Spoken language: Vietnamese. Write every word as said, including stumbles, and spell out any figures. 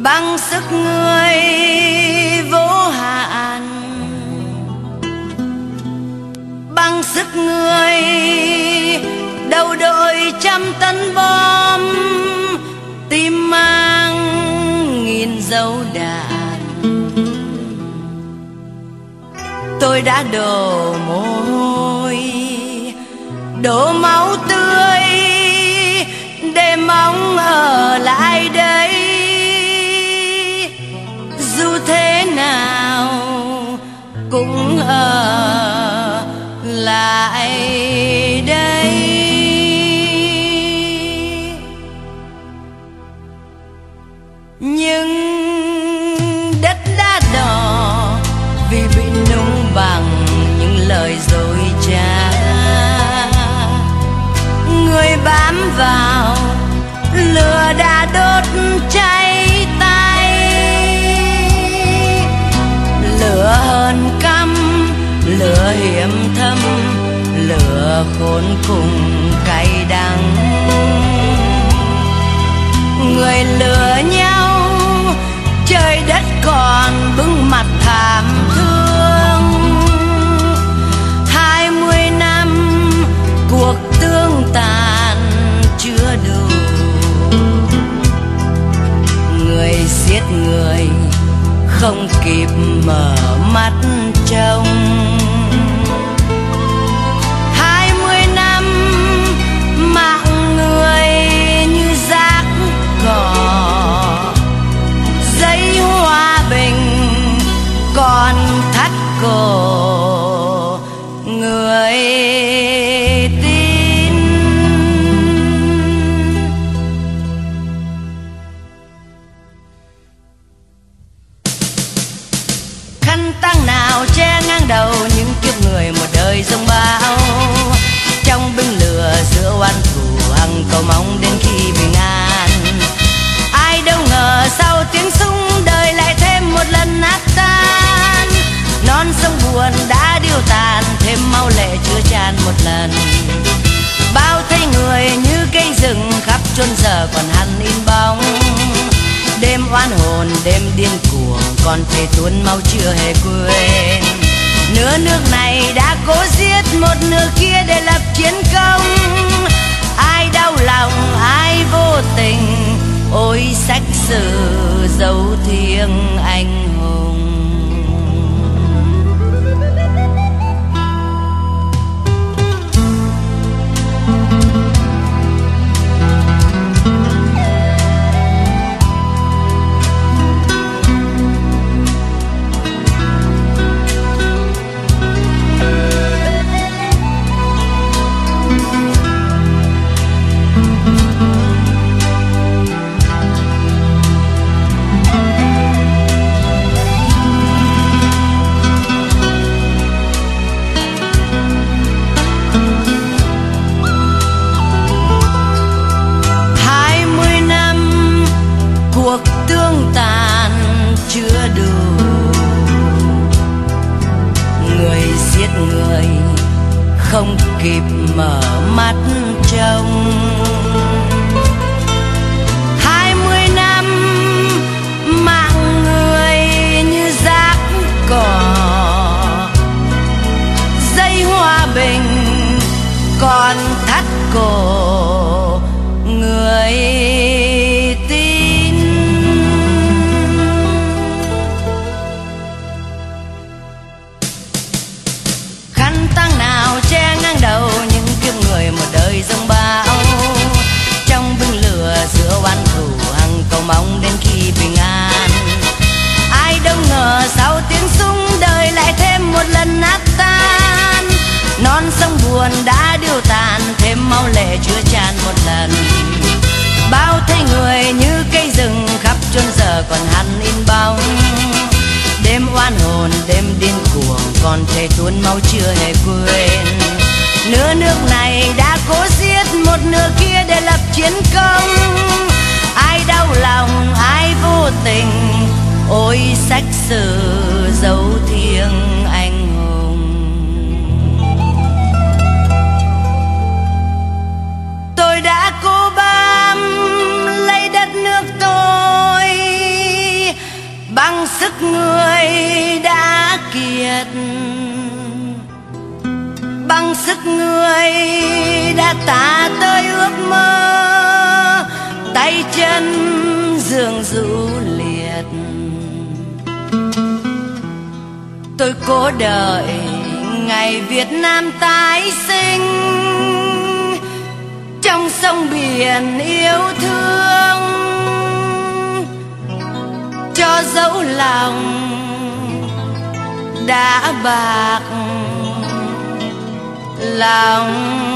bằng sức người vô hạn, bằng sức người đầu đội trăm tấn bom, tim mang nghìn dấu đạn. Tôi đã đổ mồ hôi, đổ máu tươi để mong ở lại đây. Dù thế nào cũng ở lại đây. Nhưng đất đã đỏ vì bị nung bằng những lời dối trá. Người bám vào lửa đã đốt cháy tay, lửa hờn căm, lửa hiểm thâm, lửa khốn cùng cay đắng. Người lừa nhau, trời đất còn bưng mặt thảm thương. Hai mươi năm cuộc tương tàn chưa đủ, người giết người không kịp mở mắt trông. Hai mươi năm mạng người như rác cỏ, giấy hòa bình còn thắt cổ người tin. Khăn tang nào che ngang đầu những kiếp người một đời giông bão, trong binh lửa giữa oan thù hằng cầu mong đến khi bình an. Ai đâu ngờ sau tiếng súng đời lại thêm một lần nát tan. Non sông buồn đã điêu tàn, thêm máu lệ chứa chan một lần. Bao thây người như cây rừng khắp chốn giờ còn hằn in bóng. Đêm oan hồn đêm điên cuồng còn thể tuôn máu chưa hề quên. Nửa nước này đã cố giết một nửa kia để lập chiến công. Ai đau lòng ai vô tình, ôi sách sử dấu thiêng anh hùng. Cuộc tương tàn chưa đủ, người giết người không kịp mở mắt trông. Hai mươi năm mạng người như rác cỏ, giấy hòa bình còn thắt cổ người tin. Khăn tang nào che ngang đầu những kiếp người một đời giông bão, trong binh lửa giữa oan thù hằng cầu mong đến khi bình an. Ai đâu ngờ sau tiếng súng đời lại thêm một lần nát tan. Non sông buồn đã điêu tàn, thêm máu lệ chứa chan một lần. Bao thây người như cây rừng khắp chốn giờ còn hằn in bóng. Đêm oan hồn đêm điên cuồng còn thể tuôn máu chưa hề quên. Nửa nước này đã cố giết một nửa kia để lập chiến công. Ai đau lòng ai vô tình, ôi sách sử dấu thiêng anh hùng. Tôi đã cố bám lấy đất nước tôi, bằng sức người đã tả tới ước mơ, tay chân dường rũ liệt. Tôi cố đợi ngày Việt Nam tái sinh trong sông biển yêu thương, cho dẫu lòng đã bạc lòng